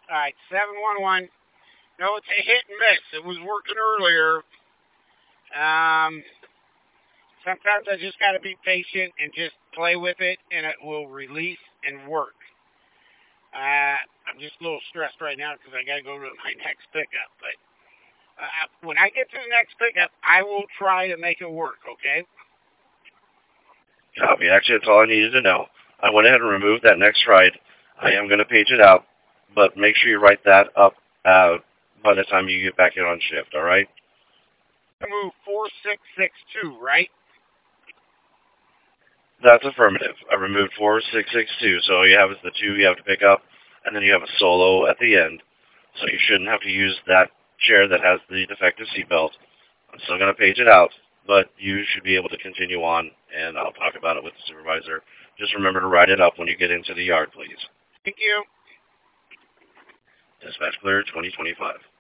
All right, 711. No, it's a hit and miss. It was working earlier. Um, Sometimes I just got to be patient and just play with it, and it will release and work. I'm just a little stressed right now because I got to go to my next pickup. But when I get to the next pickup, I will try to make it work, okay? Copy. Actually, that's all I needed to know. I went ahead and removed that next ride. I am going to page it out, but make sure you write that up by the time you get back in on shift, all right? Move 4662, right? That's affirmative. I removed 4662, so all you have is the two you have to pick up, and then you have a solo at the end. So you shouldn't have to use that chair that has the defective seatbelt. I'm still going to page it out, but you should be able to continue on, and I'll talk about it with the supervisor. Just remember to write it up when you get into the yard, please. Thank you. Dispatch clear 2025.